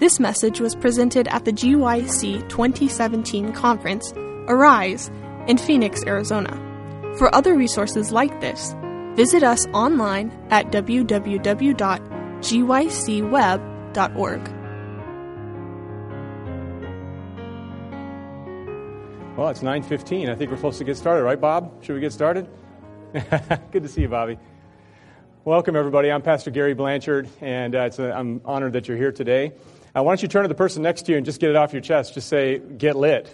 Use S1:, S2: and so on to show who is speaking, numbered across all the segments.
S1: This message was presented at the GYC 2017 conference, Arise, in Phoenix, Arizona. For other resources like this, visit us online at www.gycweb.org.
S2: Well, it's 9:15. I think we're supposed to get started, right, Bob? Should we get started? Good to see you, Bobby. Welcome, everybody. I'm Pastor Gary Blanchard, and I'm honored that you're here today. Why don't you turn to the person next to you and just get it off your chest. Just say, get lit.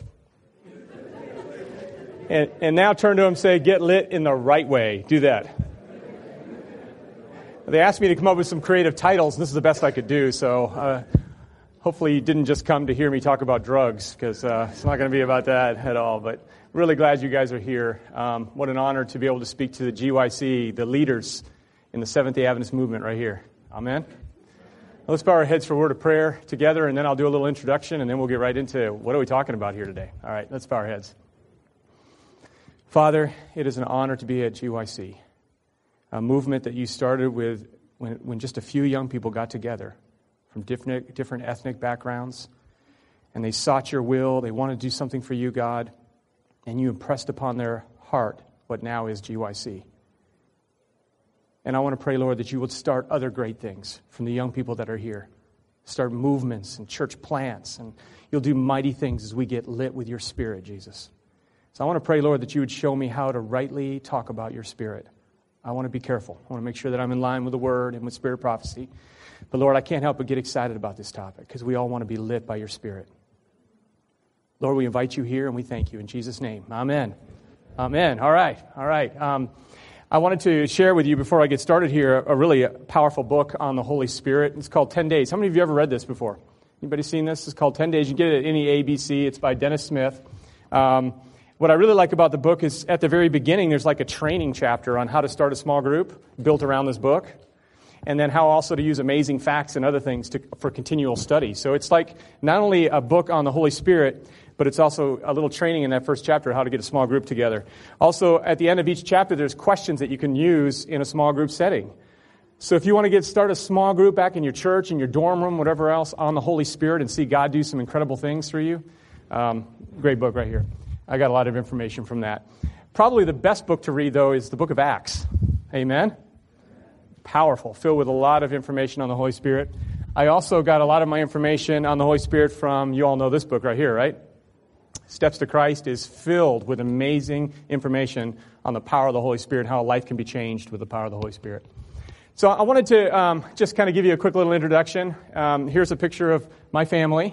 S2: And now turn to him and say, get lit in the right way. Do that. They asked me to come up with some creative titles, and this is the best I could do, so hopefully you didn't just come to hear me talk about drugs, because it's not going to be about that at all. But really glad you guys are here. What an honor to be able to speak to the GYC, the leaders in the Seventh-day Adventist movement right here. Amen. Let's bow our heads for a word of prayer together, and then I'll do a little introduction, and then we'll get right into what are we talking about here today. All right, let's bow our heads. Father, it is an honor to be at GYC, a movement that you started with when just a few young people got together from different ethnic backgrounds, and they sought your will. They wanted to do something for you, God, and you impressed upon their heart what now is GYC. And I want to pray, Lord, that you would start other great things from the young people that are here. Start movements and church plants, and you'll do mighty things as we get lit with your Spirit, Jesus. So I want to pray, Lord, that you would show me how to rightly talk about your Spirit. I want to be careful. I want to make sure that I'm in line with the Word and with Spirit prophecy. But, Lord, I can't help but get excited about this topic because we all want to be lit by your Spirit. Lord, we invite you here, and we thank you in Jesus' name. Amen. Amen. All right. I wanted to share with you before I get started here a really powerful book on the Holy Spirit. It's called 10 Days. How many of you ever read this before? Anybody seen this? It's called 10 Days. You get it at any ABC. It's by Dennis Smith. What I really like about the book is at the very beginning, there's like a training chapter on how to start a small group built around this book, and then how also to use amazing facts and other things for continual study. So it's like not only a book on the Holy Spirit, but it's also a little training in that first chapter, how to get a small group together. Also, at the end of each chapter, there's questions that you can use in a small group setting. So if you want to start a small group back in your church, in your dorm room, whatever else, on the Holy Spirit and see God do some incredible things through you, great book right here. I got a lot of information from that. Probably the best book to read, though, is the book of Acts. Amen? Powerful, filled with a lot of information on the Holy Spirit. I also got a lot of my information on the Holy Spirit from, you all know this book right here, right? Steps to Christ is filled with amazing information on the power of the Holy Spirit, how life can be changed with the power of the Holy Spirit. So I wanted to just kind of give you a quick little introduction. Here's a picture of my family.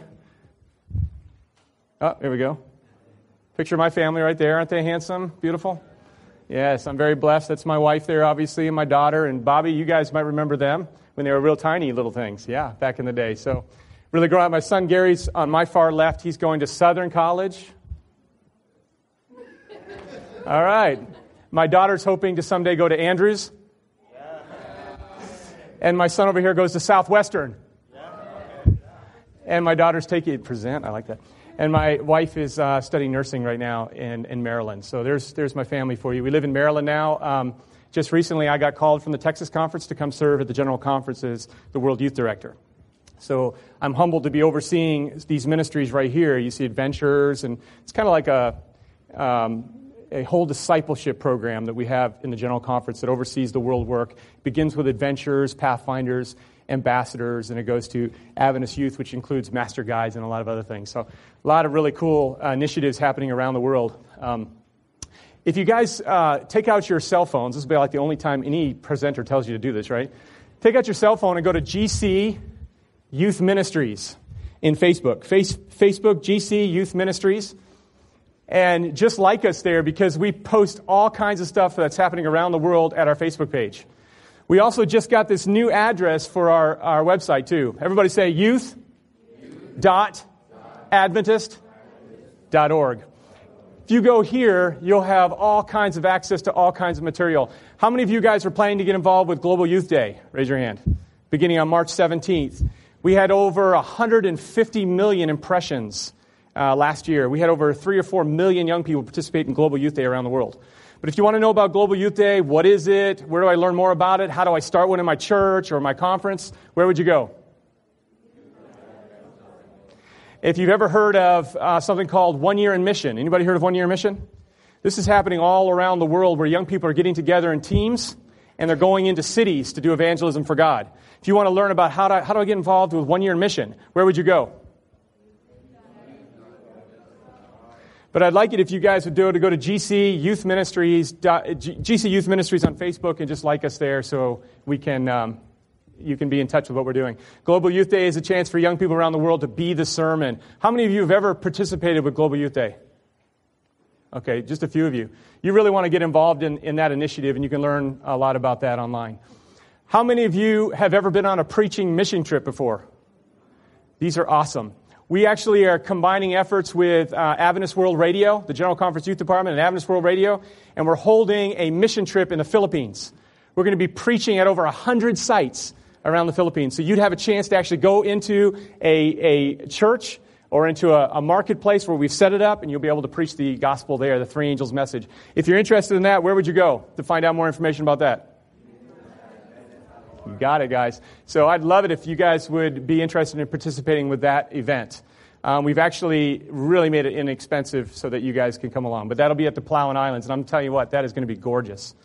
S2: Oh, here we go. Picture of my family right there. Aren't they handsome? Beautiful? Yes, I'm very blessed. That's my wife there, obviously, and my daughter. And Bobby, you guys might remember them when they were real tiny little things. Yeah, back in the day. So really growing up. My son Gary's on my far left. He's going to Southern College. All right. My daughter's hoping to someday go to Andrews. And my son over here goes to Southwestern. And my daughter's taking present. I like that. And my wife is studying nursing right now in Maryland. So there's my family for you. We live in Maryland now. Just recently, I got called from the Texas Conference to come serve at the General Conference as the World Youth Director. So I'm humbled to be overseeing these ministries right here. You see Adventures, and it's kind of like a whole discipleship program that we have in the General Conference that oversees the world work. It begins with Adventures, Pathfinders, Ambassadors, and it goes to Adventist Youth, which includes Master Guides and a lot of other things. So a lot of really cool initiatives happening around the world. If you guys take out your cell phones, this will be like the only time any presenter tells you to do this, right? Take out your cell phone and go to GC Youth Ministries in Facebook. Facebook, GC Youth Ministries. And just like us there, because we post all kinds of stuff that's happening around the world at our Facebook page. We also just got this new address for our website, too. Everybody say youth.adventist.org. If you go here, you'll have all kinds of access to all kinds of material. How many of you guys are planning to get involved with Global Youth Day? Raise your hand. Beginning on March 17th. We had over 150 million impressions last year. We had over 3 or 4 million young people participate in Global Youth Day around the world. But if you want to know about Global Youth Day, what is it? Where do I learn more about it? How do I start one in my church or my conference? Where would you go? If you've ever heard of something called 1 Year in Mission. Anybody heard of 1 Year in Mission? This is happening all around the world where young people are getting together in teams and they're going into cities to do evangelism for God. If you want to learn about how do I get involved with 1 Year in Mission, where would you go? But I'd like it if you guys would go to GC Youth Ministries, GC Youth Ministries on Facebook, and just like us there so we can, you can be in touch with what we're doing. Global Youth Day is a chance for young people around the world to be the sermon. How many of you have ever participated with Global Youth Day? Okay, just a few of you. You really want to get involved in that initiative, and you can learn a lot about that online. How many of you have ever been on a preaching mission trip before? These are awesome. We actually are combining efforts with Adventist World Radio, the General Conference Youth Department, and Adventist World Radio, and we're holding a mission trip in the Philippines. We're going to be preaching at over 100 sites around the Philippines. So you'd have a chance to actually go into a church or into a marketplace where we've set it up, and you'll be able to preach the gospel there, the three angels message. If you're interested in that, where would you go to find out more information about that? You got it, guys. So I'd love it if you guys would be interested in participating with that event. We've actually really made it inexpensive so that you guys can come along. But that'll be at the Palawan Islands, and I'm telling you what, that is going to be gorgeous.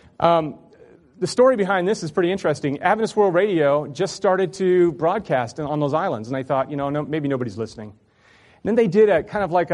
S2: The story behind this is pretty interesting. Adventist World Radio just started to broadcast on those islands, and they thought, maybe nobody's listening. And then they did a kind of like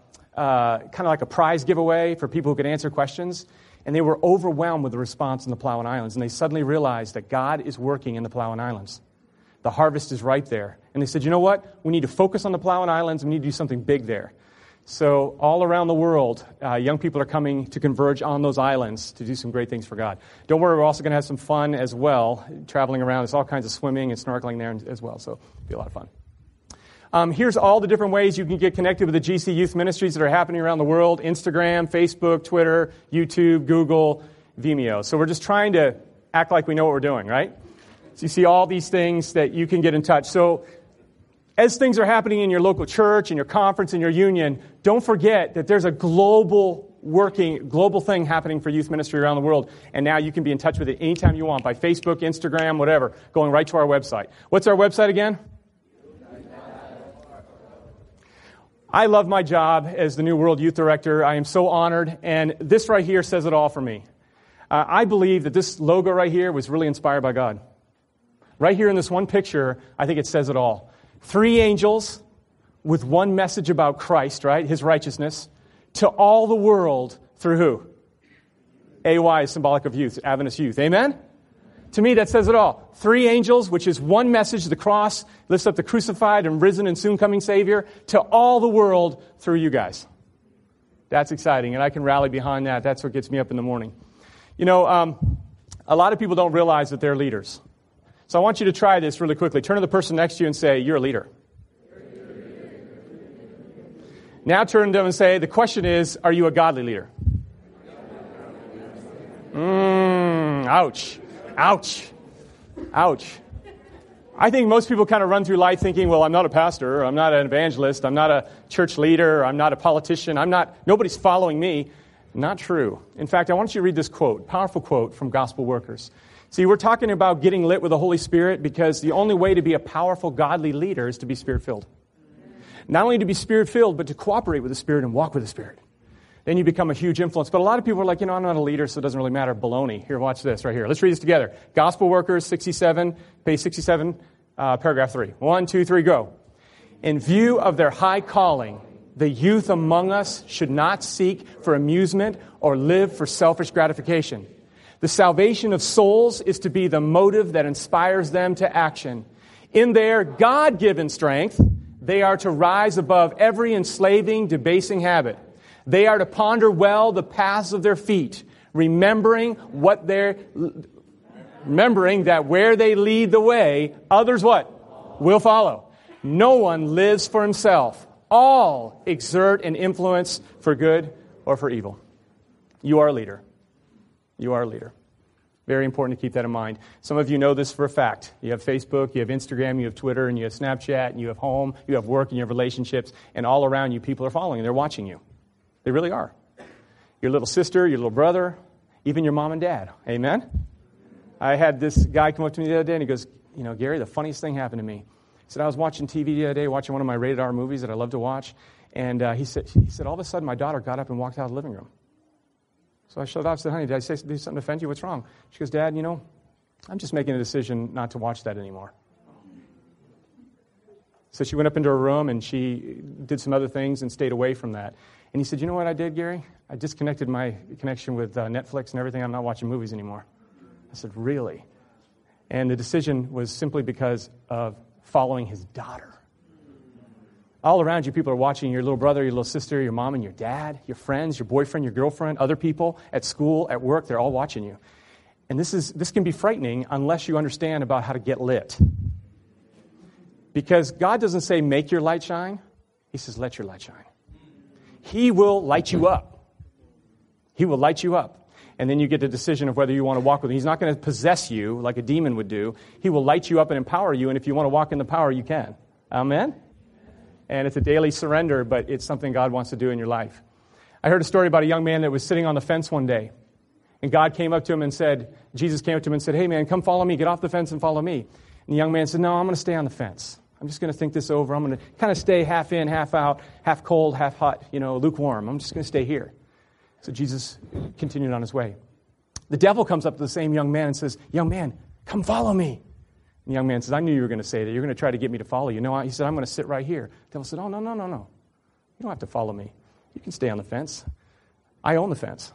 S2: a prize giveaway for people who could answer questions, and they were overwhelmed with the response in the Palawan Islands, and they suddenly realized that God is working in the Palawan Islands. The harvest is right there. And they said, you know what? We need to focus on the Palawan Islands. We need to do something big there. So all around the world, young people are coming to converge on those islands to do some great things for God. Don't worry, we're also going to have some fun as well, traveling around. There's all kinds of swimming and snorkeling there as well, so it'll be a lot of fun. Here's all the different ways you can get connected with the GC Youth Ministries that are happening around the world: Instagram, Facebook, Twitter, YouTube, Google, Vimeo. So we're just trying to act like we know what we're doing, right? So you see all these things that you can get in touch. So as things are happening in your local church, in your conference, in your union, don't forget that there's a global thing happening for youth ministry around the world. And now you can be in touch with it anytime you want by Facebook, Instagram, whatever, going right to our website. What's our website again? I love my job as the new World Youth Director. I am so honored. And this right here says it all for me. I believe that this logo right here was really inspired by God. Right here in this one picture, I think it says it all. 3 angels with one message about Christ, right? His righteousness, to all the world through who? AY is symbolic of youth, Adventist youth. Amen? To me, that says it all. 3 angels, which is one message, the cross, lifts up the crucified and risen and soon coming Savior, to all the world through you guys. That's exciting, and I can rally behind that. That's what gets me up in the morning. A lot of people don't realize that they're leaders. So I want you to try this really quickly. Turn to the person next to you and say, you're a leader. Now turn to them and say, the question is, are you a godly leader? Ouch. Ouch. Ouch. I think most people kind of run through life thinking, well, I'm not a pastor, or I'm not an evangelist, I'm not a church leader, or I'm not a politician, nobody's following me. Not true. In fact, I want you to read this quote, powerful quote from Gospel Workers. See, we're talking about getting lit with the Holy Spirit because the only way to be a powerful, godly leader is to be Spirit-filled. Not only to be Spirit-filled, but to cooperate with the Spirit and walk with the Spirit. Then you become a huge influence. But a lot of people are like, I'm not a leader, so it doesn't really matter. Baloney. Here, watch this right here. Let's read this together. Gospel Workers, 67, page 67, paragraph 3. 1, 2, 3, go. In view of their high calling, the youth among us should not seek for amusement or live for selfish gratification. The salvation of souls is to be the motive that inspires them to action. In their God-given strength, they are to rise above every enslaving, debasing habit. They are to ponder well the paths of their feet, remembering that where they lead the way, others what? Will follow. No one lives for himself. All exert an influence for good or for evil. You are a leader. You are a leader. Very important to keep that in mind. Some of you know this for a fact. You have Facebook, you have Instagram, you have Twitter, and you have Snapchat, and you have home, you have work, and you have relationships, and all around you people are following, and they're watching you. They really are. Your little sister, your little brother, even your mom and dad. Amen? I had this guy come up to me the other day, and he goes, Gary, the funniest thing happened to me. He said, I was watching TV the other day, watching one of my rated R movies that I love to watch. And he said, all of a sudden, my daughter got up and walked out of the living room. So I shut off and said, honey, did I say something to offend you? What's wrong? She goes, Dad, I'm just making a decision not to watch that anymore. So she went up into her room and she did some other things and stayed away from that. And he said, you know what I did, Gary? I disconnected my connection with Netflix and everything. I'm not watching movies anymore. I said, really? And the decision was simply because of following his daughter. All around you, people are watching your little brother, your little sister, your mom and your dad, your friends, your boyfriend, your girlfriend, other people at school, at work. They're all watching you. And this can be frightening unless you understand about how to get lit. Because God doesn't say, make your light shine. He says, let your light shine. He will light you up. He will light you up. And then you get the decision of whether you want to walk with him. He's not going to possess you like a demon would do. He will light you up and empower you. And if you want to walk in the power, you can. Amen? And it's a daily surrender, but it's something God wants to do in your life. I heard a story about a young man that was sitting on the fence one day. And God came up to him and said, Jesus came up to him and said, hey man, come follow me. Get off the fence and follow me. And the young man said, no, I'm going to stay on the fence. I'm just going to think this over. I'm going to kind of stay half in, half out, half cold, half hot, lukewarm. I'm just going to stay here. So Jesus continued on his way. The devil comes up to the same young man and says, young man, come follow me. And the young man says, I knew you were going to say that. You're going to try to get me to follow you. No, he said, I'm going to sit right here. The devil said, oh, no. You don't have to follow me. You can stay on the fence. I own the fence.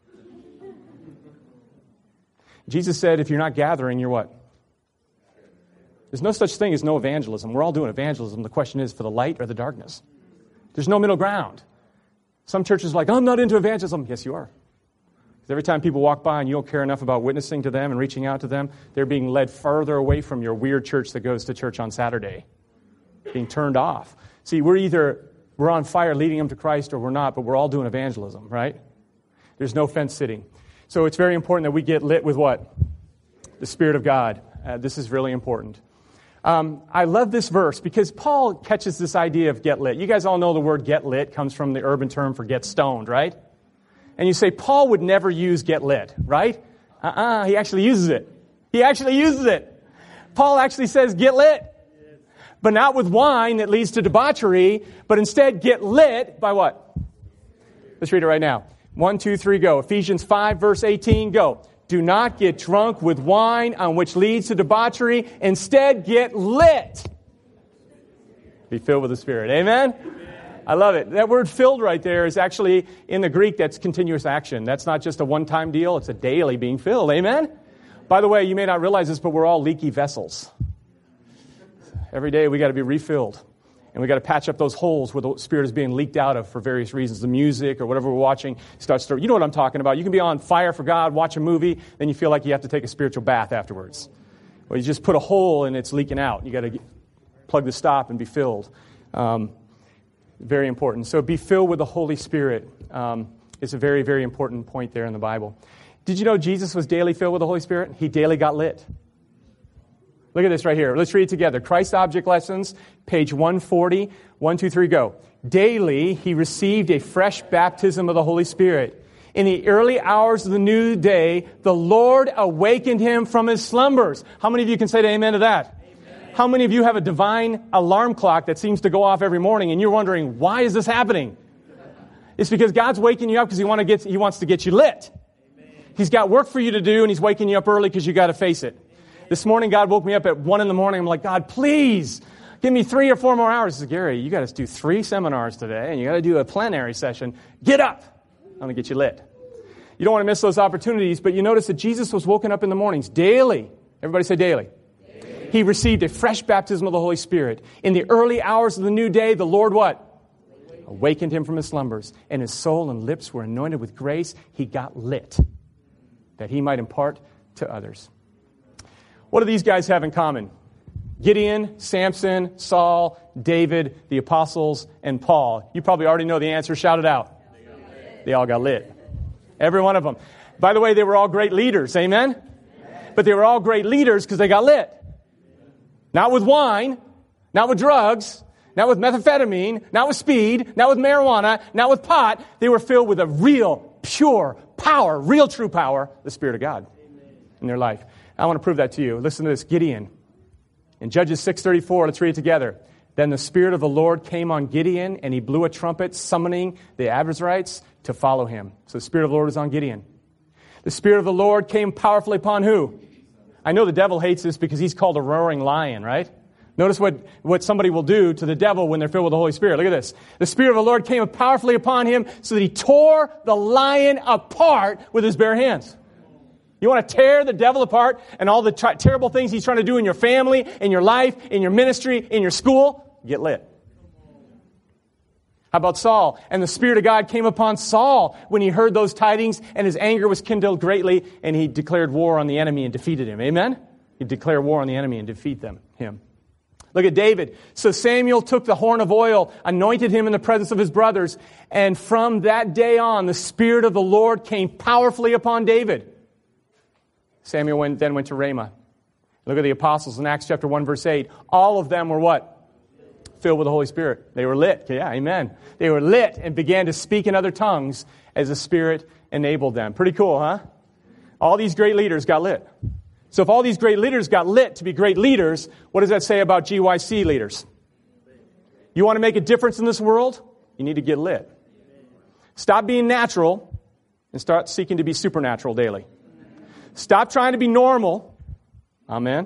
S2: Jesus said, if you're not gathering, you're what? There's no such thing as no evangelism. We're all doing evangelism. The question is for the light or the darkness. There's no middle ground. Some churches are like, I'm not into evangelism. Yes, you are. Because every time people walk by and you don't care enough about witnessing to them and reaching out to them, they're being led further away from your weird church that goes to church on Saturday, being turned off. See, we're on fire leading them to Christ or we're not, but we're all doing evangelism, right? There's no fence sitting. So it's very important that we get lit with what? The Spirit of God. This is really important. I love this verse because Paul catches this idea of get lit. You guys all know the word get lit comes from the urban term for get stoned, right? And you say, Paul would never use get lit, right? He actually uses it. Paul actually says get lit. But not with wine that leads to debauchery, but instead get lit by what? Let's read it right now. 1, 2, 3, go. Ephesians 5, verse 18, go. Do not get drunk with wine on which leads to debauchery. Instead, get lit. Be filled with the Spirit. Amen? I love it. That word filled right there is actually, in the Greek, that's continuous action. That's not just a one-time deal. It's a daily being filled. Amen? By the way, you may not realize this, but we're all leaky vessels. Every day we got to be refilled. And we got to patch up those holes where the Spirit is being leaked out of for various reasons. The music or whatever we're watching starts to, you know what I'm talking about. You can be on fire for God, watch a movie, then you feel like you have to take a spiritual bath afterwards. Well, you just put a hole and it's leaking out. You got to plug the stop and be filled. Very important. So be filled with the Holy Spirit is a very, very important point there in the Bible. Did you know Jesus was daily filled with the Holy Spirit? He daily got lit. Look at this right here. Let's read it together. Christ Object Lessons, page 140. 1, 2, 3, go. Daily, he received a fresh baptism of the Holy Spirit. In the early hours of the new day, the Lord awakened him from his slumbers. How many of you can say amen to that? Amen. How many of you have a divine alarm clock that seems to go off every morning and you're wondering, why is this happening? It's because God's waking you up because he wants to get you lit. Amen. He's got work for you to do and he's waking you up early because you got to face it. This morning, God woke me up at 1 a.m. I'm like, God, please give me 3 or 4 more hours. He said, Gary, you got to do 3 seminars today, and you got to do a plenary session. Get up. I'm going to get you lit. You don't want to miss those opportunities, but you notice that Jesus was woken up in the mornings daily. Everybody say daily. Daily. He received a fresh baptism of the Holy Spirit. In the early hours of the new day, the Lord what? Awakened him from his slumbers, and his soul and lips were anointed with grace. He got lit, that he might impart to others. What do these guys have in common? Gideon, Samson, Saul, David, the apostles, and Paul. You probably already know the answer. Shout it out. They all got lit. Every one of them. By the way, they were all great leaders. Amen? But they were all great leaders because they got lit. Not with wine, not with drugs, not with methamphetamine, not with speed, not with marijuana, not with pot. They were filled with a real, pure power, real true power, the Spirit of God in their life. I want to prove that to you. Listen to this. Gideon. In Judges 6:34, let's read it together. Then the Spirit of the Lord came on Gideon, and he blew a trumpet, summoning the Abiezrites to follow him. So the Spirit of the Lord is on Gideon. The Spirit of the Lord came powerfully upon who? I know the devil hates this because he's called a roaring lion, right? Notice what somebody will do to the devil when they're filled with the Holy Spirit. Look at this. The Spirit of the Lord came powerfully upon him so that he tore the lion apart with his bare hands. You want to tear the devil apart and all the terrible things he's trying to do in your family, in your life, in your ministry, in your school? Get lit. How about Saul? And the Spirit of God came upon Saul when he heard those tidings, and his anger was kindled greatly, and he declared war on the enemy and defeated him. Amen? He declared war on the enemy and defeat him. Look at David. So Samuel took the horn of oil, anointed him in the presence of his brothers, and from that day on, the Spirit of the Lord came powerfully upon David. Samuel then went to Ramah. Look at the apostles in Acts chapter 1, verse 8. All of them were what? Filled with the Holy Spirit. They were lit. Yeah, amen. They were lit and began to speak in other tongues as the Spirit enabled them. Pretty cool, huh? All these great leaders got lit. So if all these great leaders got lit to be great leaders, what does that say about GYC leaders? You want to make a difference in this world? You need to get lit. Stop being natural and start seeking to be supernatural daily. Stop trying to be normal. Amen.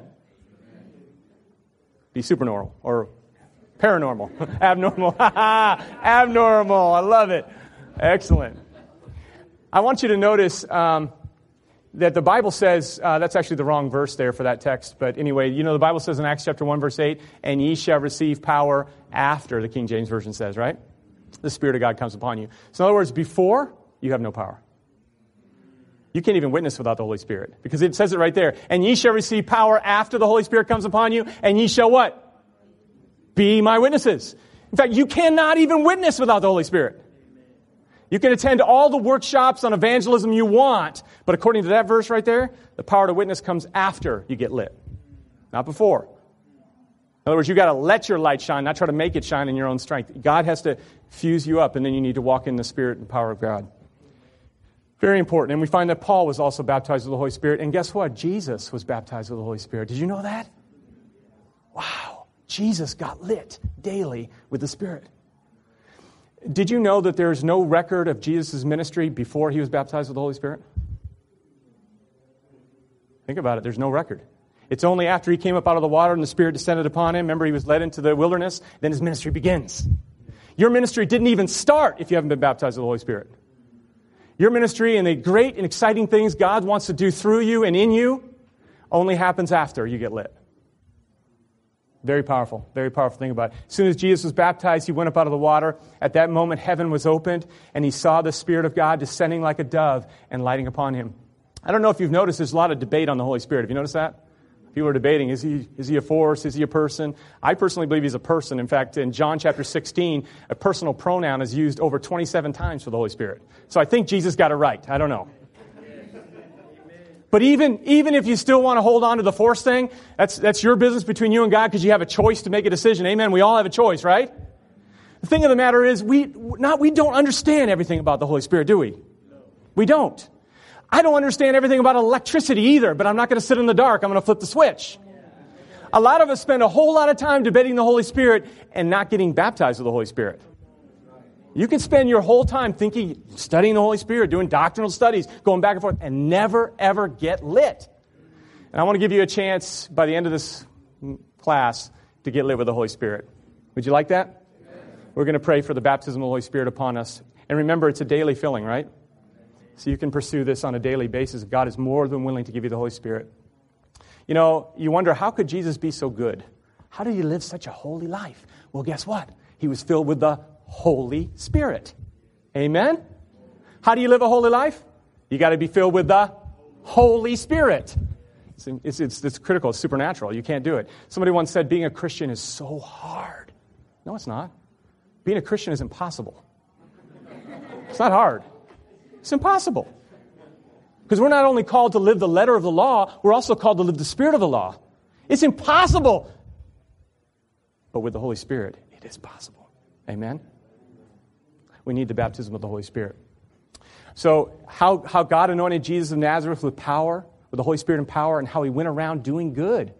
S2: Be supernormal or paranormal. Abnormal. Abnormal. I love it. Excellent. I want you to notice that the Bible says, that's actually the wrong verse there for that text. But anyway, the Bible says in Acts chapter 1, verse 8, and ye shall receive power after, the King James Version says, right? The Spirit of God comes upon you. So in other words, before, you have no power. You can't even witness without the Holy Spirit. Because it says it right there. And ye shall receive power after the Holy Spirit comes upon you. And ye shall what? Be my witnesses. In fact, you cannot even witness without the Holy Spirit. You can attend all the workshops on evangelism you want. But according to that verse right there, the power to witness comes after you get lit. Not before. In other words, you've got to let your light shine, not try to make it shine in your own strength. God has to fuse you up, and then you need to walk in the Spirit and power of God. Very important. And we find that Paul was also baptized with the Holy Spirit. And guess what? Jesus was baptized with the Holy Spirit. Did you know that? Wow. Jesus got lit daily with the Spirit. Did you know that there's no record of Jesus' ministry before he was baptized with the Holy Spirit? Think about it. There's no record. It's only after he came up out of the water and the Spirit descended upon him. Remember, he was led into the wilderness. Then his ministry begins. Your ministry didn't even start if you haven't been baptized with the Holy Spirit. Your ministry and the great and exciting things God wants to do through you and in you only happens after you get lit. Very powerful thing about it. As soon as Jesus was baptized, he went up out of the water. At that moment, heaven was opened, and he saw the Spirit of God descending like a dove and lighting upon him. I don't know if you've noticed, there's a lot of debate on the Holy Spirit. Have you noticed that? People are debating, is he a force? Is he a person? I personally believe he's a person. In fact, in John chapter 16, a personal pronoun is used over 27 times for the Holy Spirit. So I think Jesus got it right. I don't know. But even if you still want to hold on to the force thing, that's your business between you and God because you have a choice to make a decision. Amen. We all have a choice, right? The thing of the matter is, we don't understand everything about the Holy Spirit, do we? We don't. I don't understand everything about electricity either, but I'm not going to sit in the dark. I'm going to flip the switch. A lot of us spend a whole lot of time debating the Holy Spirit and not getting baptized with the Holy Spirit. You can spend your whole time thinking, studying the Holy Spirit, doing doctrinal studies, going back and forth, and never, ever get lit. And I want to give you a chance by the end of this class to get lit with the Holy Spirit. Would you like that? We're going to pray for the baptism of the Holy Spirit upon us. And remember, it's a daily filling, right? So you can pursue this on a daily basis. God is more than willing to give you the Holy Spirit. You know, you wonder, how could Jesus be so good? How did he live such a holy life? Well, guess what? He was filled with the Holy Spirit. Amen? How do you live a holy life? You got to be filled with the Holy Spirit. It's critical. It's supernatural. You can't do it. Somebody once said being a Christian is so hard. No, it's not. Being a Christian is impossible. It's not hard. It's impossible. Because we're not only called to live the letter of the law, we're also called to live the spirit of the law. It's impossible. But with the Holy Spirit, it is possible. Amen? We need the baptism of the Holy Spirit. So how God anointed Jesus of Nazareth with power, with the Holy Spirit and power, and how he went around doing good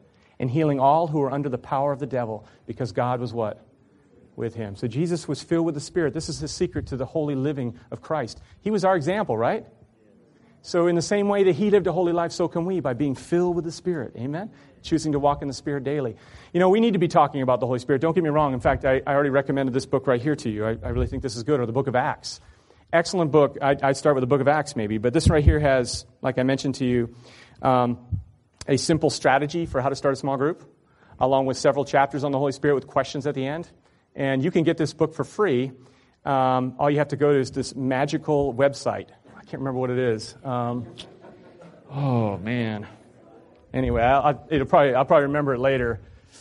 S2: and healing all who were under the power of the devil, because God was what? With him. So Jesus was filled with the Spirit. This is the secret to the holy living of Christ. He was our example, right? So in the same way that he lived a holy life, so can we, by being filled with the Spirit. Amen? Choosing to walk in the Spirit daily. You know, we need to be talking about the Holy Spirit. Don't get me wrong. In fact, I already recommended this book right here to you. I really think this is good, or the book of Acts. Excellent book. I'd start with the book of Acts maybe. But this right here has, like I mentioned to you, a simple strategy for how to start a small group, along with several chapters on the Holy Spirit with questions at the end. And you can get this book for free. All you have to go to is this magical website. I can't remember what it is. Oh, man. Anyway, I'll probably remember it later.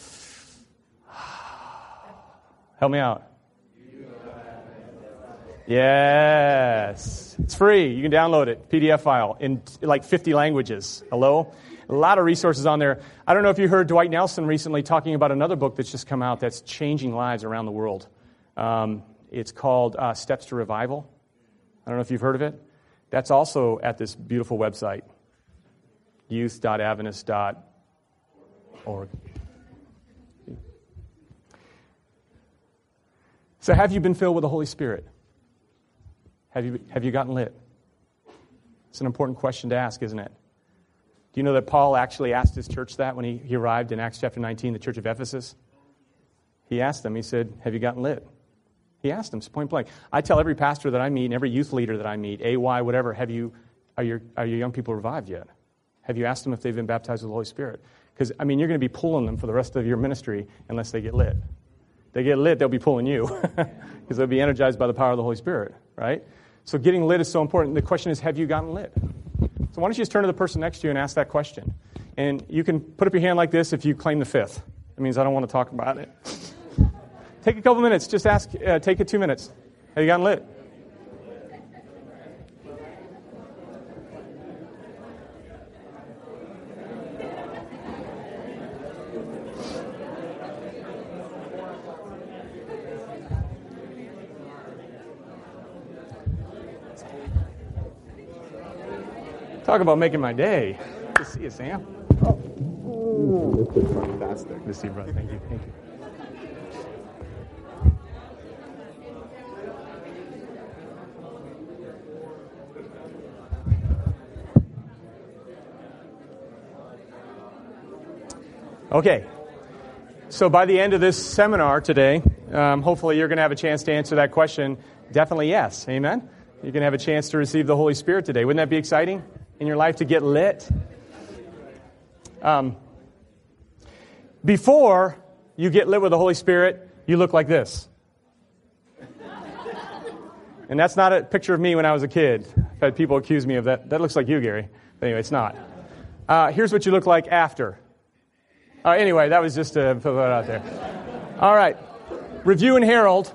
S2: Help me out. Yes. It's free. You can download it, PDF file, in like 50 languages. Hello? A lot of resources on there. I don't know if you heard Dwight Nelson recently talking about another book that's just come out that's changing lives around the world. It's called Steps to Revival. I don't know if you've heard of it. That's also at this beautiful website, youth.adventist.org. So have you been filled with the Holy Spirit? Have you gotten lit? It's an important question to ask, isn't it? Do you know that Paul actually asked his church that when he arrived in Acts chapter 19, the church of Ephesus? He asked them, he said, have you gotten lit? He asked them, point blank. I tell every pastor that I meet and every youth leader that I meet, AY, whatever, are your young people revived yet? Have you asked them if they've been baptized with the Holy Spirit? Because, I mean, you're going to be pulling them for the rest of your ministry unless they get lit. They get lit, they'll be pulling you because they'll be energized by the power of the Holy Spirit, right? So getting lit is so important. The question is, have you gotten lit? So why don't you just turn to the person next to you and ask that question? And you can put up your hand like this if you claim the fifth. That means I don't want to talk about it. Take a couple minutes. Just ask. Take it 2 minutes. Have you gotten lit? Talk about making my day. Good to see you, Sam. Oh, this is fantastic. Good to see you, brother. Thank you. Thank you. Okay. So by the end of this seminar today, hopefully you're going to have a chance to answer that question. Definitely yes. Amen? You're going to have a chance to receive the Holy Spirit today. Wouldn't that be exciting in your life to get lit? Before you get lit with the Holy Spirit, you look like this. And that's not a picture of me when I was a kid. I've had people accuse me of that. That looks like you, Gary. But anyway, it's not. Here's what you look like after. Anyway, that was just to put that out there. All right. Review and Herald,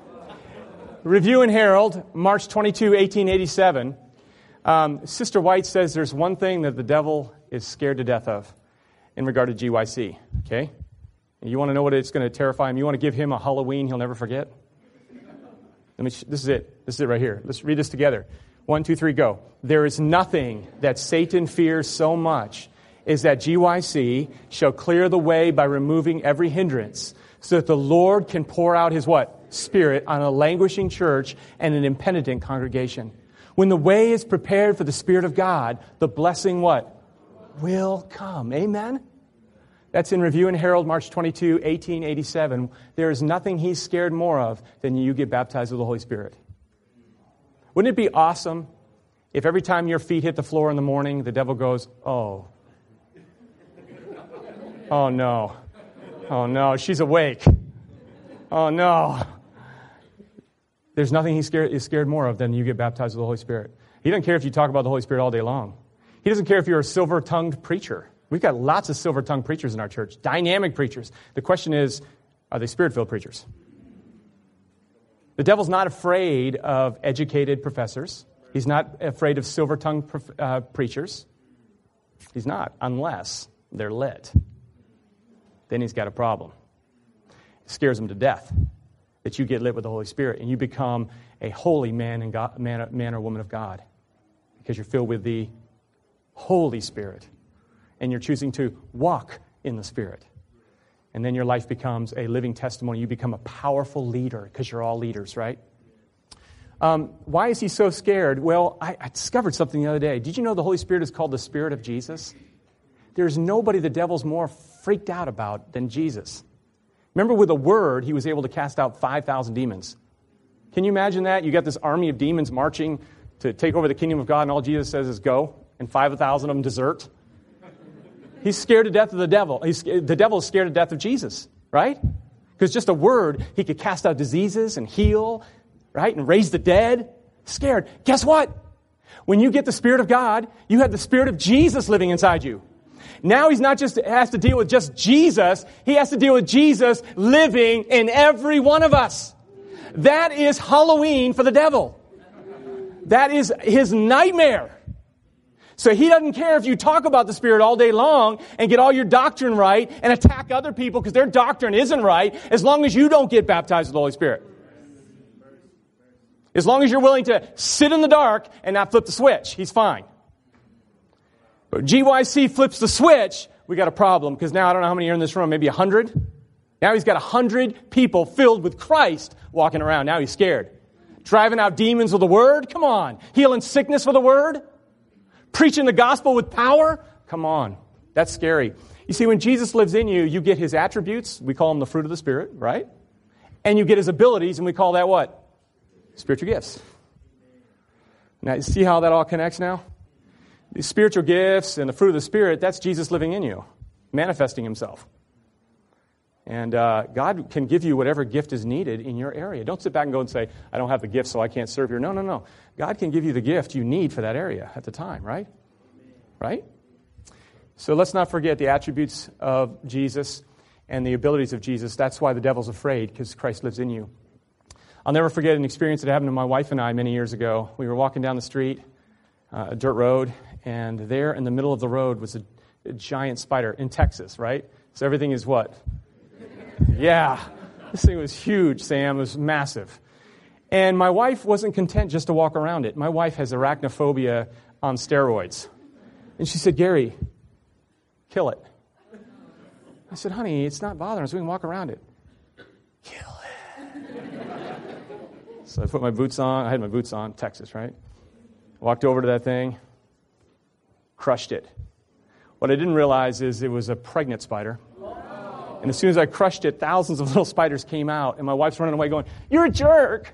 S2: March 22, 1887. Sister White says there's one thing that the devil is scared to death of in regard to GYC. Okay? And you want to know what it's going to terrify him? You want to give him a Halloween he'll never forget? This is it. This is it right here. Let's read this together. 1, 2, 3, go. There is nothing that Satan fears so much is that GYC shall clear the way by removing every hindrance so that the Lord can pour out His what? Spirit on a languishing church and an impenitent congregation. When the way is prepared for the Spirit of God, the blessing what? Will come. Amen? That's in Review and Herald, March 22, 1887. There is nothing he's scared more of than you get baptized with the Holy Spirit. Wouldn't it be awesome if every time your feet hit the floor in the morning, the devil goes, oh no. Oh no, she's awake. Oh no. There's nothing he's scared more of than you get baptized with the Holy Spirit. He doesn't care if you talk about the Holy Spirit all day long. He doesn't care if you're a silver-tongued preacher. We've got lots of silver-tongued preachers in our church, dynamic preachers. The question is, are they Spirit-filled preachers? The devil's not afraid of educated professors. He's not afraid of silver-tongued preachers. He's not, unless they're lit. Then he's got a problem. It scares him to death that you get lit with the Holy Spirit and you become a holy man or woman of God because you're filled with the Holy Spirit and you're choosing to walk in the Spirit. And then your life becomes a living testimony. You become a powerful leader because you're all leaders, right? Why is he so scared? Well, I discovered something the other day. Did you know the Holy Spirit is called the Spirit of Jesus? There's nobody the devil's more freaked out about than Jesus. Remember, with a word, he was able to cast out 5,000 demons. Can you imagine that? You got this army of demons marching to take over the kingdom of God, and all Jesus says is go, and 5,000 of them desert. He's scared to death of the devil. The devil is scared to death of Jesus, right? Because just a word, he could cast out diseases and heal, right? And raise the dead. Scared. Guess what? When you get the Spirit of God, you have the Spirit of Jesus living inside you. Now he's not just has to deal with just Jesus. He has to deal with Jesus living in every one of us. That is Halloween for the devil. That is his nightmare. So he doesn't care if you talk about the Spirit all day long and get all your doctrine right and attack other people because their doctrine isn't right, as long as you don't get baptized with the Holy Spirit. As long as you're willing to sit in the dark and not flip the switch, he's fine. But GYC flips the switch, we got a problem, because now I don't know how many are in this room, maybe 100? Now he's got 100 people filled with Christ walking around. Now he's scared. Driving out demons with the Word? Come on. Healing sickness with the Word? Preaching the gospel with power? Come on. That's scary. You see, when Jesus lives in you, you get his attributes. We call them the fruit of the Spirit, right? And you get his abilities, and we call that what? Spiritual gifts. Now, you see how that all connects now? The spiritual gifts and the fruit of the Spirit, that's Jesus living in you, manifesting himself. And God can give you whatever gift is needed in your area. Don't sit back and go and say, I don't have the gift, so I can't serve here. No. God can give you the gift you need for that area at the time, right? Right? So let's not forget the attributes of Jesus and the abilities of Jesus. That's why the devil's afraid, because Christ lives in you. I'll never forget an experience that happened to my wife and I many years ago. We were walking down the street, a dirt road, and there in the middle of the road was a giant spider in Texas, right? So everything is what? Yeah. This thing was huge, Sam. It was massive. And my wife wasn't content just to walk around it. My wife has arachnophobia on steroids. And she said, Gary, kill it. I said, honey, it's not bothering us. We can walk around it. Kill it. So I put my boots on. I had my boots on, Texas, right? Walked over to that thing, crushed it. What I didn't realize is it was a pregnant spider. And as soon as I crushed it, thousands of little spiders came out, and my wife's running away going, you're a jerk.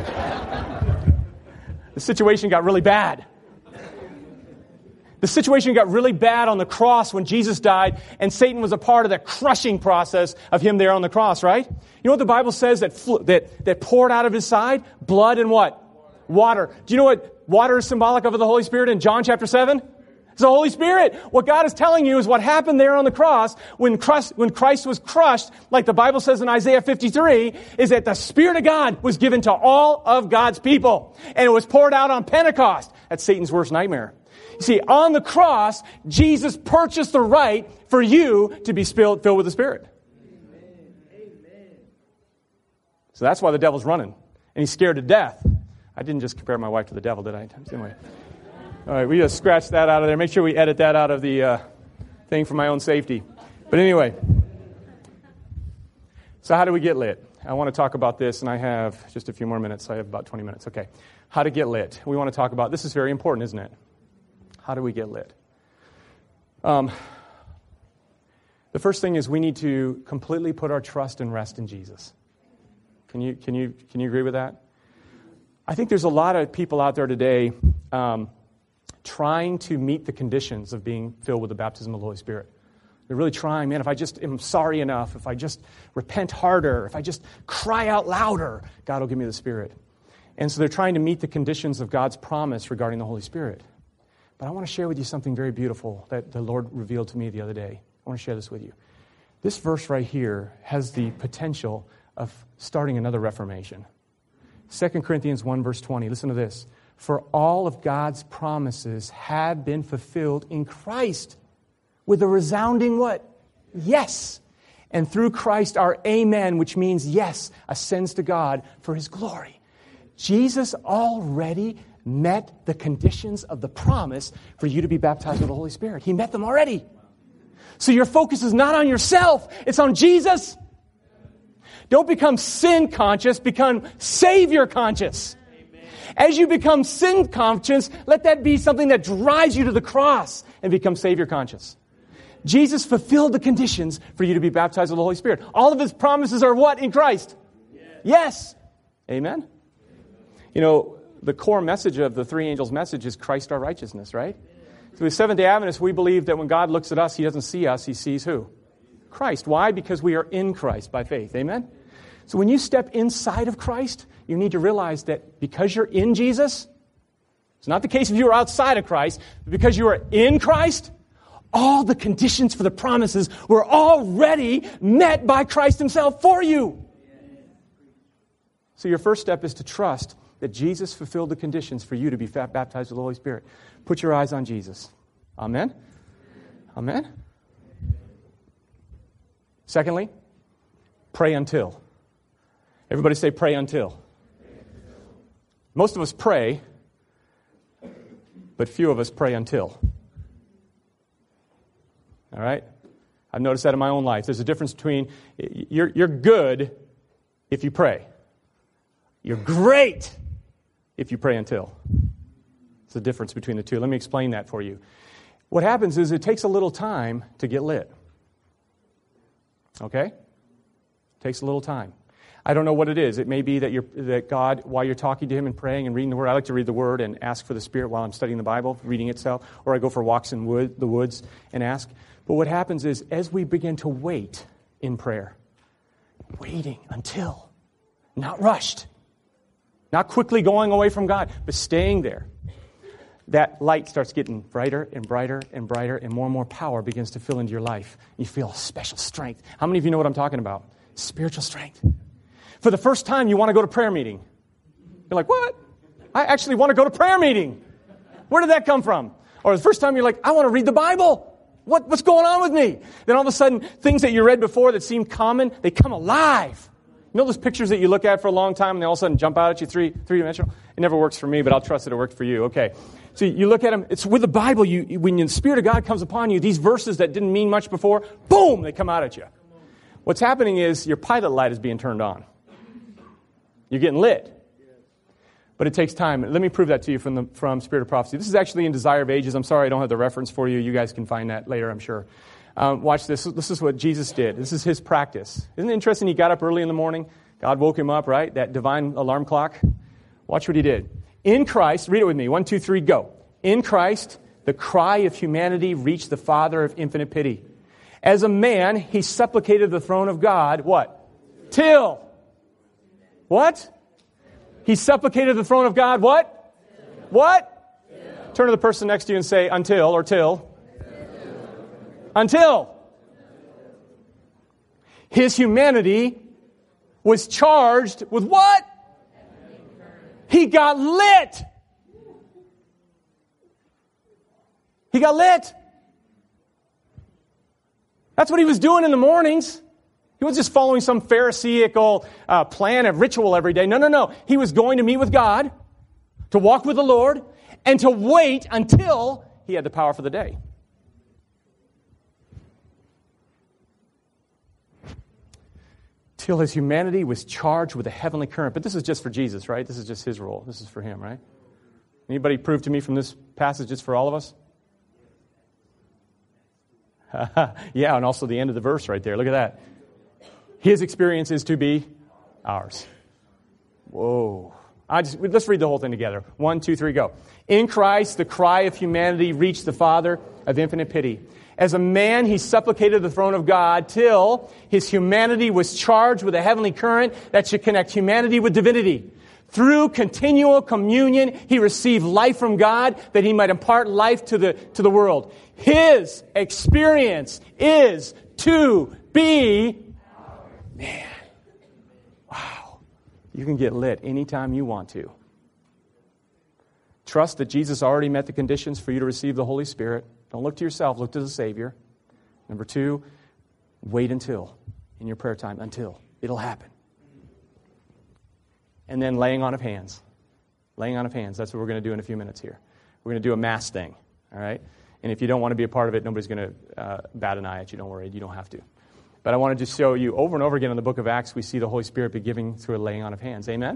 S2: The situation got really bad. The situation got really bad on the cross when Jesus died, and Satan was a part of the crushing process of him there on the cross, right? You know what the Bible says that poured out of his side? Blood and what? Water. Do you know what water is symbolic of the Holy Spirit in John chapter 7? It's the Holy Spirit. What God is telling you is what happened there on the cross when Christ was crushed, like the Bible says in Isaiah 53, is that the Spirit of God was given to all of God's people. And it was poured out on Pentecost. That's Satan's worst nightmare. You see, on the cross, Jesus purchased the right for you to be filled with the Spirit. Amen. So that's why the devil's running. And he's scared to death. I didn't just compare my wife to the devil, did I? Anyway. All right, we just scratched that out of there. Make sure we edit that out of the thing for my own safety. But anyway, so how do we get lit? I want to talk about this, and I have just a few more minutes. I have about 20 minutes. Okay, how to get lit. We want to talk about, this is very important, isn't it? How do we get lit? The first thing is we need to completely put our trust and rest in Jesus. Can you agree with that? I think there's a lot of people out there today trying to meet the conditions of being filled with the baptism of the Holy Spirit. They're really trying, man, if I just am sorry enough, if I just repent harder, if I just cry out louder, God will give me the Spirit. And so they're trying to meet the conditions of God's promise regarding the Holy Spirit. But I want to share with you something very beautiful that the Lord revealed to me the other day. I want to share this with you. This verse right here has the potential of starting another reformation. 2 Corinthians 1 verse 20, listen to this. For all of God's promises have been fulfilled in Christ with a resounding what? Yes. And through Christ our amen, which means yes, ascends to God for his glory. Jesus already met the conditions of the promise for you to be baptized with the Holy Spirit. He met them already. So your focus is not on yourself. It's on Jesus. Don't become sin conscious. Become Savior conscious. As you become sin conscious, let that be something that drives you to the cross and become Savior conscious. Jesus fulfilled the conditions for you to be baptized with the Holy Spirit. All of His promises are what? In Christ? Yes. Amen? You know, the core message of the three angels' message is Christ our righteousness, right? So as Seventh-day Adventists, we believe that when God looks at us, He doesn't see us, He sees who? Christ. Why? Because we are in Christ by faith. Amen? So when you step inside of Christ, you need to realize that because you're in Jesus, it's not the case if you are outside of Christ, but because you are in Christ, all the conditions for the promises were already met by Christ Himself for you. So your first step is to trust that Jesus fulfilled the conditions for you to be baptized with the Holy Spirit. Put your eyes on Jesus. Amen? Amen? Secondly, pray until. Everybody say pray until. Most of us pray, but few of us pray until. All right? I've noticed that in my own life. There's a difference between you're good if you pray. You're great if you pray until. It's the difference between the two. Let me explain that for you. What happens is it takes a little time to get lit. Okay? It takes a little time. I don't know what it is. It may be that God, while you're talking to Him and praying and reading the Word, I like to read the Word and ask for the Spirit while I'm studying the Bible, reading itself, or I go for walks in the woods and ask. But what happens is, as we begin to wait in prayer, waiting until, not rushed, not quickly going away from God, but staying there, that light starts getting brighter and brighter and brighter, and more power begins to fill into your life. You feel a special strength. How many of you know what I'm talking about? Spiritual strength. For the first time, you want to go to prayer meeting. You're like, what? I actually want to go to prayer meeting. Where did that come from? Or the first time you're like, I want to read the Bible. What's going on with me? Then all of a sudden, things that you read before that seemed common, they come alive. You know those pictures that you look at for a long time and they all of a sudden jump out at you three-dimensional? It never works for me, but I'll trust that it worked for you. Okay. So you look at them. It's with the Bible. When the Spirit of God comes upon you, these verses that didn't mean much before, boom, they come out at you. What's happening is your pilot light is being turned on. You're getting lit. But it takes time. Let me prove that to you from Spirit of Prophecy. This is actually in Desire of Ages. I'm sorry I don't have the reference for you. You guys can find that later, I'm sure. Watch this. This is what Jesus did. This is His practice. Isn't it interesting? He got up early in the morning. God woke Him up, right? That divine alarm clock. Watch what He did. In Christ, read it with me. 1, 2, 3, go. In Christ, the cry of humanity reached the Father of infinite pity. As a man, He supplicated the throne of God, what? Till. What? He supplicated the throne of God, what? What? Turn to the person next to you and say, until, or till. Until. His humanity was charged with what? He got lit. He got lit. That's what He was doing in the mornings. He wasn't just following some Pharisaical plan of ritual every day. No. He was going to meet with God, to walk with the Lord, and to wait until He had the power for the day. Till His humanity was charged with a heavenly current. But this is just for Jesus, right? This is just His role. This is for Him, right? Anybody prove to me from this passage it's for all of us? Yeah, and also the end of the verse right there. Look at that. His experience is to be ours. Whoa. Let's read the whole thing together. 1, 2, 3, go. In Christ, the cry of humanity reached the Father of infinite pity. As a man, He supplicated the throne of God till His humanity was charged with a heavenly current that should connect humanity with divinity. Through continual communion, He received life from God that He might impart life to the world. His experience is to be... Man, wow. You can get lit anytime you want to. Trust that Jesus already met the conditions for you to receive the Holy Spirit. Don't look to yourself, look to the Savior. Number 2, wait until, in your prayer time, until. It'll happen. And then laying on of hands. Laying on of hands. That's what we're going to do in a few minutes here. We're going to do a mass thing. All right? And if you don't want to be a part of it, nobody's going to bat an eye at you. Don't worry, you don't have to. But I wanted to show you over and over again in the book of Acts, we see the Holy Spirit be giving through a laying on of hands. Amen?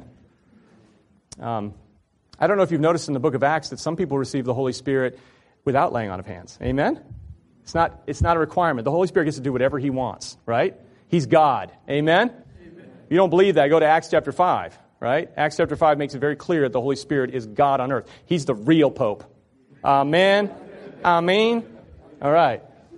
S2: I don't know if you've noticed in the book of Acts that some people receive the Holy Spirit without laying on of hands. Amen? It's not a requirement. The Holy Spirit gets to do whatever He wants, right? He's God. Amen? If you don't believe that, go to Acts chapter 5, right? Acts chapter 5 makes it very clear that the Holy Spirit is God on earth. He's the real Pope. Amen? Amen? All right.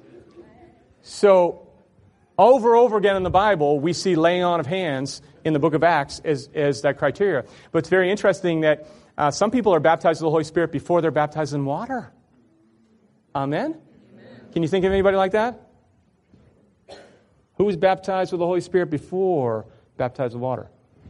S2: So, over and over again in the Bible, we see laying on of hands in the book of Acts as that criteria. But it's very interesting that some people are baptized with the Holy Spirit before they're baptized in water. Amen? Can you think of anybody like that? Who was baptized with the Holy Spirit before baptized with water?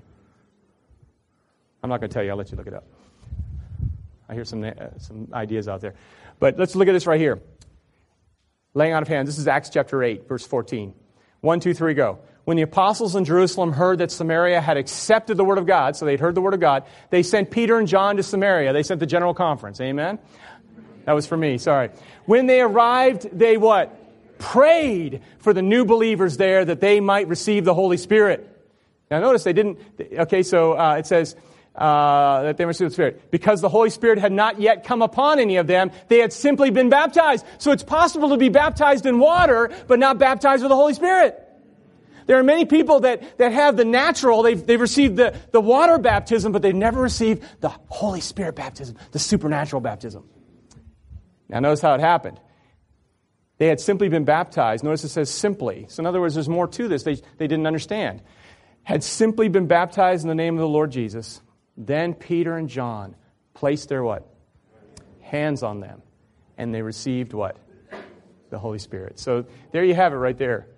S2: I'm not going to tell you. I'll let you look it up. I hear some ideas out there. But let's look at this right here. Laying on of hands. This is Acts chapter 8, verse 14. 1, 2, 3, go. When the apostles in Jerusalem heard that Samaria had accepted the word of God, so they'd heard the word of God, they sent Peter and John to Samaria. They sent the general conference. Amen? That was for me, sorry. When they arrived, they what? Prayed for the new believers there that they might receive the Holy Spirit. Now notice they didn't, okay, so it says that they received the Spirit. Because the Holy Spirit had not yet come upon any of them, they had simply been baptized. So it's possible to be baptized in water, but not baptized with the Holy Spirit. There are many people that have the natural, they've received the water baptism, but they've never received the Holy Spirit baptism, the supernatural baptism. Now notice how it happened. They had simply been baptized. Notice it says simply. So in other words, there's more to this. They didn't understand. Had simply been baptized in the name of the Lord Jesus. Then Peter and John placed their what? Hands on them. And they received what? The Holy Spirit. So there you have it right there.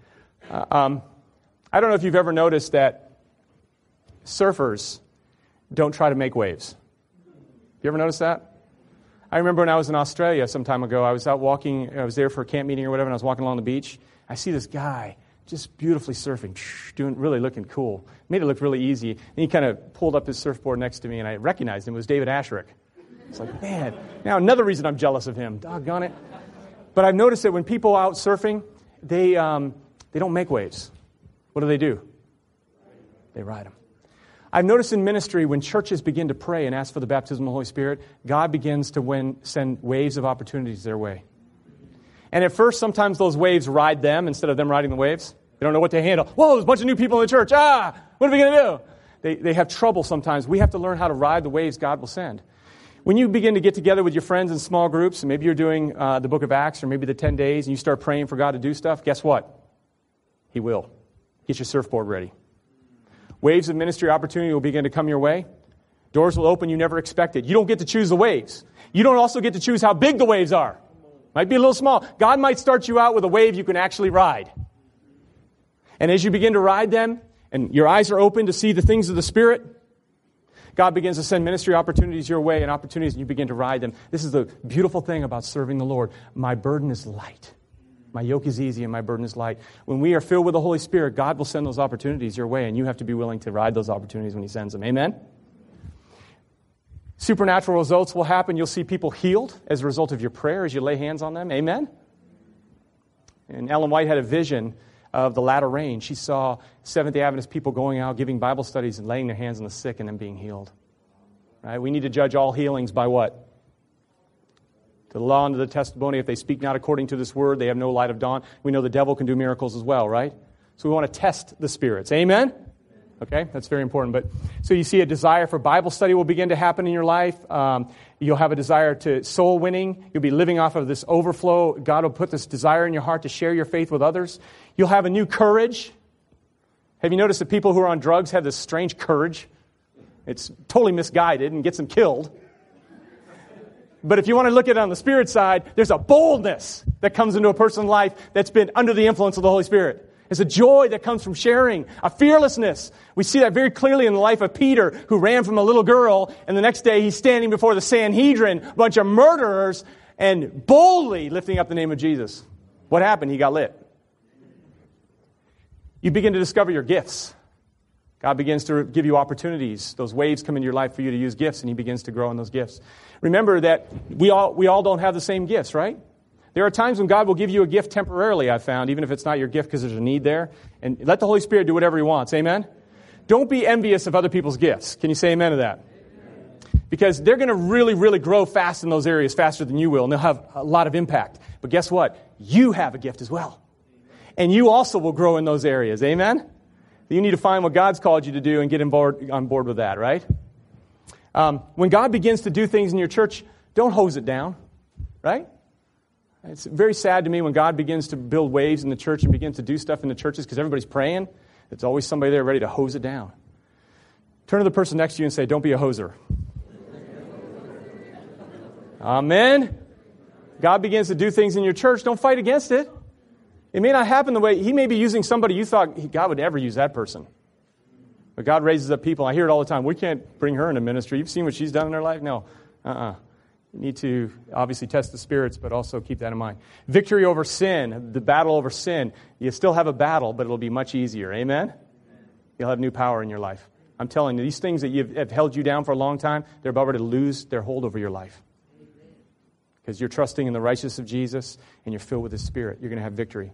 S2: I don't know if you've ever noticed that surfers don't try to make waves. You ever notice that? I remember when I was in Australia some time ago, I was out walking, I was there for a camp meeting or whatever, and I was walking along the beach. I see this guy just beautifully surfing, really looking cool. Made it look really easy. And he kind of pulled up his surfboard next to me, and I recognized him. It was David Asherick. It's like, man, now another reason I'm jealous of him. Doggone it. But I've noticed that when people out surfing, they don't make waves. What do? They ride them. I've noticed in ministry, when churches begin to pray and ask for the baptism of the Holy Spirit, God begins to send waves of opportunities their way. And at first, sometimes those waves ride them instead of them riding the waves. They don't know what to handle. Whoa, there's a bunch of new people in the church. What are we going to do? They have trouble sometimes. We have to learn how to ride the waves God will send. When you begin to get together with your friends in small groups, and maybe you're doing the book of Acts or maybe the 10 days, and you start praying for God to do stuff, guess what? He will. Get your surfboard ready. Waves of ministry opportunity will begin to come your way. Doors will open you never expected. You don't get to choose the waves. You don't also get to choose how big the waves are. Might be a little small. God might start you out with a wave you can actually ride. And as you begin to ride them, and your eyes are open to see the things of the Spirit, God begins to send ministry opportunities your way and opportunities, and you begin to ride them. This is the beautiful thing about serving the Lord. My burden is light. My yoke is easy and my burden is light. When we are filled with the Holy Spirit, God will send those opportunities your way, and you have to be willing to ride those opportunities when He sends them. Amen? Supernatural results will happen. You'll see people healed as a result of your prayer as you lay hands on them. Amen? And Ellen White had a vision of the latter rain. She saw Seventh-day Adventist people going out, giving Bible studies and laying their hands on the sick and them being healed. Right? We need to judge all healings by what? To the law and to the testimony, if they speak not according to this word, they have no light of dawn. We know the devil can do miracles as well, right? So we want to test the spirits. Amen? Okay, that's very important. But so you see a desire for Bible study will begin to happen in your life. You'll have a desire to soul winning. You'll be living off of this overflow. God will put this desire in your heart to share your faith with others. You'll have a new courage. Have you noticed that people who are on drugs have this strange courage? It's totally misguided and gets them killed. But if you want to look at it on the Spirit side, there's a boldness that comes into a person's life that's been under the influence of the Holy Spirit. There's a joy that comes from sharing, a fearlessness. We see that very clearly in the life of Peter, who ran from a little girl, and the next day he's standing before the Sanhedrin, a bunch of murderers, and boldly lifting up the name of Jesus. What happened? He got lit. You begin to discover your gifts. God begins to give you opportunities. Those waves come into your life for you to use gifts, and He begins to grow in those gifts. Remember that we all don't have the same gifts, right? There are times when God will give you a gift temporarily, I've found, even if it's not your gift because there's a need there. And let the Holy Spirit do whatever He wants. Amen? Don't be envious of other people's gifts. Can you say amen to that? Because they're going to really, really grow fast in those areas, faster than you will, and they'll have a lot of impact. But guess what? You have a gift as well. And you also will grow in those areas. Amen? You need to find what God's called you to do and get on board with that, right? When God begins to do things in your church, don't hose it down, right? It's very sad to me when God begins to build waves in the church and begins to do stuff in the churches because everybody's praying. There's always somebody there ready to hose it down. Turn to the person next to you and say, don't be a hoser. Amen. God begins to do things in your church. Don't fight against it. It may not happen the way, He may be using somebody you thought God would never use that person. But God raises up people. I hear it all the time. We can't bring her into ministry. You've seen what she's done in her life? No. You need to obviously test the spirits, but also keep that in mind. Victory over sin, the battle over sin. You still have a battle, but it'll be much easier. Amen? You'll have new power in your life. I'm telling you, these things that have held you down for a long time, they're about to lose their hold over your life. Because you're trusting in the righteousness of Jesus and you're filled with His Spirit. You're going to have victory.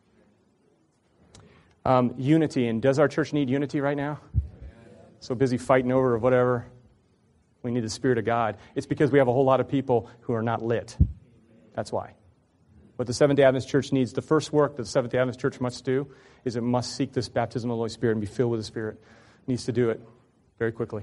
S2: Unity. And does our church need unity right now? So busy fighting over or whatever. We need the Spirit of God. It's because we have a whole lot of people who are not lit. That's why. What the Seventh-day Adventist Church needs, the first work that the Seventh-day Adventist Church must do is it must seek this baptism of the Holy Spirit and be filled with the Spirit. It needs to do it very quickly.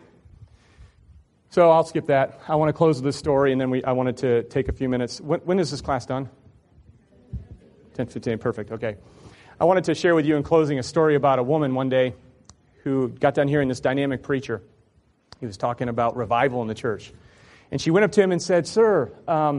S2: So I'll skip that. I want to close with this story, and then I wanted to take a few minutes. When is this class done? 10:15, perfect, okay. I wanted to share with you in closing a story about a woman one day who got done hearing this dynamic preacher. He was talking about revival in the church. And she went up to him and said, Sir,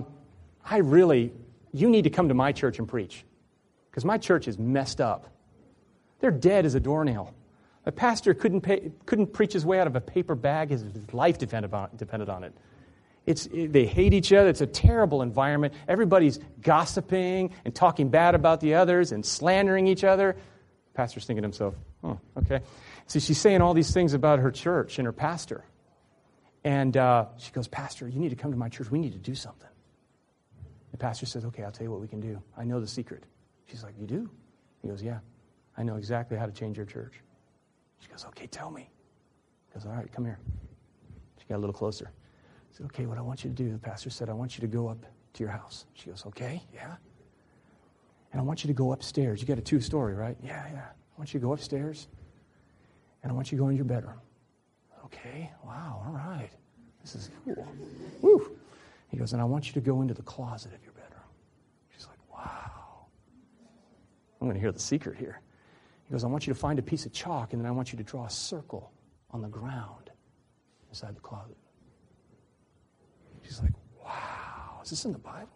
S2: you need to come to my church and preach. Because my church is messed up. They're dead as a doornail. A pastor couldn't preach his way out of a paper bag. His life depended on it. They hate each other. It's a terrible environment. Everybody's gossiping and talking bad about the others and slandering each other. The pastor's thinking to himself, oh, okay. So she's saying all these things about her church and her pastor. And she goes, Pastor, you need to come to my church. We need to do something. The pastor says, okay, I'll tell you what we can do. I know the secret. She's like, you do? He goes, yeah. I know exactly how to change your church. She goes, okay, tell me. He goes, all right, come here. She got a little closer. I said, okay, what I want you to do, the pastor said, I want you to go up to your house. She goes, okay, yeah. And I want you to go upstairs. You got a 2-story, right? Yeah. I want you to go upstairs, and I want you to go in your bedroom. Okay, wow, all right. This is cool. Woo. He goes, and I want you to go into the closet of your bedroom. She's like, wow. I'm going to hear the secret here. He goes, I want you to find a piece of chalk, and then I want you to draw a circle on the ground inside the closet. She's like, wow, is this in the Bible?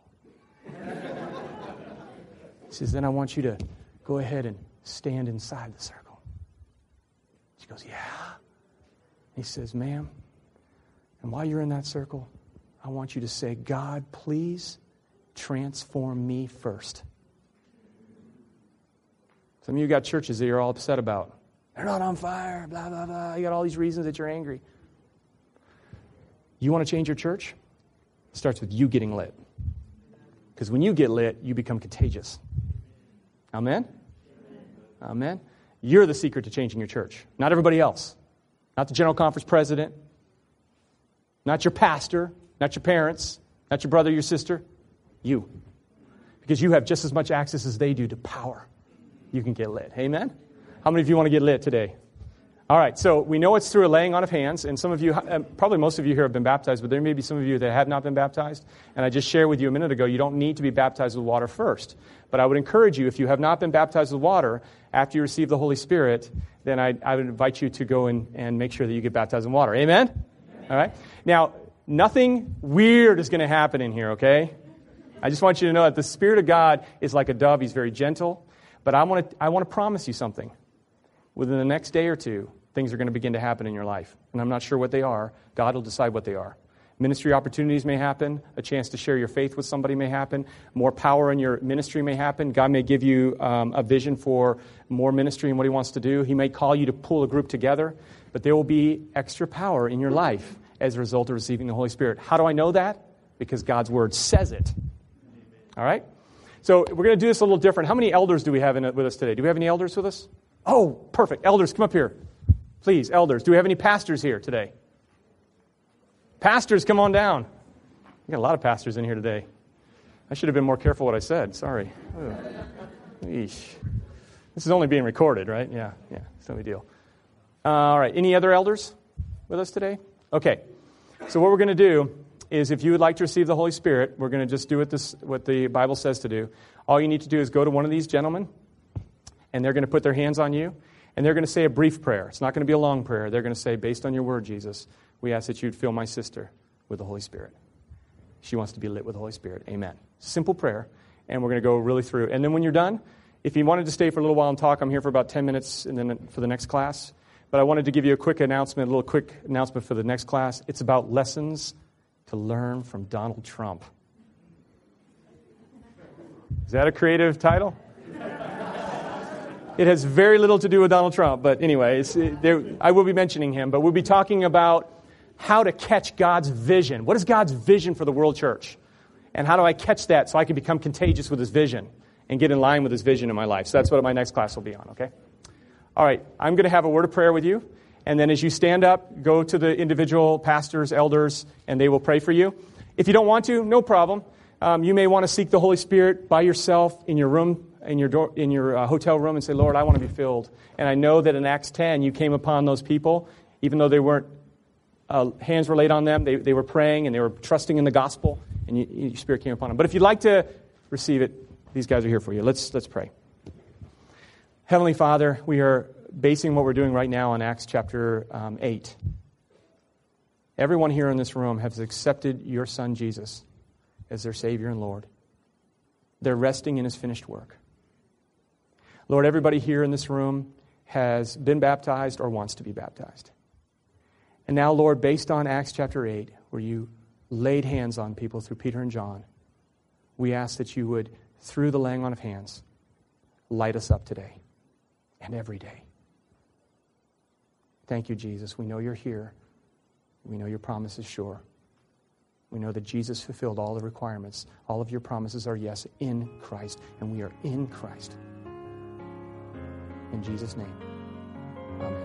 S2: He says, then I want you to go ahead and stand inside the circle. She goes, yeah. He says, ma'am, and while you're in that circle, I want you to say, God, please transform me first. Some of you got churches that you're all upset about. They're not on fire, blah, blah, blah. You got all these reasons that you're angry. You want to change your church? It starts with you getting lit. Because when you get lit, you become contagious. Amen? Amen? You're the secret to changing your church, not everybody else. Not the general conference president, not your pastor, not your parents, not your brother, your sister. You. Because you have just as much access as they do to power. You can get lit. Amen? How many of you want to get lit today? All right, so we know it's through a laying on of hands, and some of you, probably most of you here have been baptized, but there may be some of you that have not been baptized. And I just shared with you a minute ago, you don't need to be baptized with water first. But I would encourage you, if you have not been baptized with water, after you receive the Holy Spirit, then I would invite you to go and make sure that you get baptized in water. Amen? All right? Now, nothing weird is going to happen in here, okay? I just want you to know that the Spirit of God is like a dove. He's very gentle. But I want to promise you something. Within the next day or two, things are going to begin to happen in your life. And I'm not sure what they are. God will decide what they are. Ministry opportunities may happen. A chance to share your faith with somebody may happen. More power in your ministry may happen. God may give you a vision for more ministry and what He wants to do. He may call you to pull a group together. But there will be extra power in your life as a result of receiving the Holy Spirit. How do I know that? Because God's Word says it. All right? So we're going to do this a little different. How many elders do we have with us today? Do we have any elders with us? Oh, perfect. Elders, come up here. Please, elders. Do we have any pastors here today? Pastors, come on down. We got a lot of pastors in here today. I should have been more careful what I said. Sorry. Eesh. This is only being recorded, right? Yeah, it's no big deal. All right, any other elders with us today? Okay, so what we're going to do is if you would like to receive the Holy Spirit, we're going to just do what the Bible says to do. All you need to do is go to one of these gentlemen, and they're going to put their hands on you, and they're going to say a brief prayer. It's not going to be a long prayer. They're going to say, based on your word, Jesus, we ask that you'd fill my sister with the Holy Spirit. She wants to be lit with the Holy Spirit. Amen. Simple prayer, and we're going to go really through. And then when you're done, if you wanted to stay for a little while and talk, I'm here for about 10 minutes and then for the next class. But I wanted to give you a quick announcement for the next class. It's about lessons to learn from Donald Trump. Is that a creative title? It has very little to do with Donald Trump, but anyway, I will be mentioning him. But we'll be talking about how to catch God's vision. What is God's vision for the world church? And how do I catch that so I can become contagious with his vision and get in line with his vision in my life? So that's what my next class will be on, okay? All right, I'm going to have a word of prayer with you. And then as you stand up, go to the individual pastors, elders, and they will pray for you. If you don't want to, no problem. You may want to seek the Holy Spirit by yourself in your room, in your hotel room, and say, Lord, I want to be filled. And I know that in Acts 10, you came upon those people, even though they weren't, hands were laid on them, they were praying and they were trusting in the gospel, and your Spirit came upon them. But if you'd like to receive it, these guys are here for you. Let's pray. Heavenly Father, we are basing what we're doing right now on Acts chapter 8. Everyone here in this room has accepted your Son, Jesus, as their Savior and Lord. They're resting in his finished work. Lord, everybody here in this room has been baptized or wants to be baptized. And now, Lord, based on Acts chapter 8, where you laid hands on people through Peter and John, we ask that you would, through the laying on of hands, light us up today and every day. Thank you, Jesus. We know you're here. We know your promise is sure. We know that Jesus fulfilled all the requirements. All of your promises are yes in Christ, and we are in Christ. In Jesus' name, amen.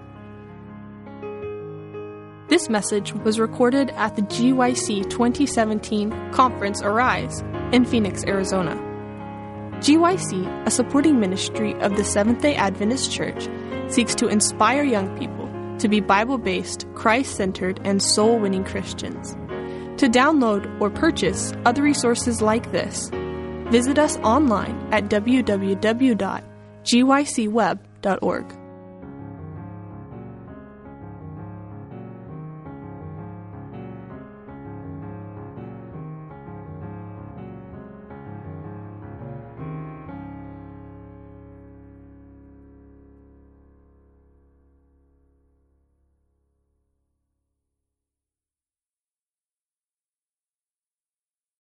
S1: This message was recorded at the GYC 2017 Conference Arise in Phoenix, Arizona. GYC, a supporting ministry of the Seventh-day Adventist Church, seeks to inspire young people to be Bible-based, Christ-centered, and soul-winning Christians. To download or purchase other resources like this, visit us online at www.gycweb.org.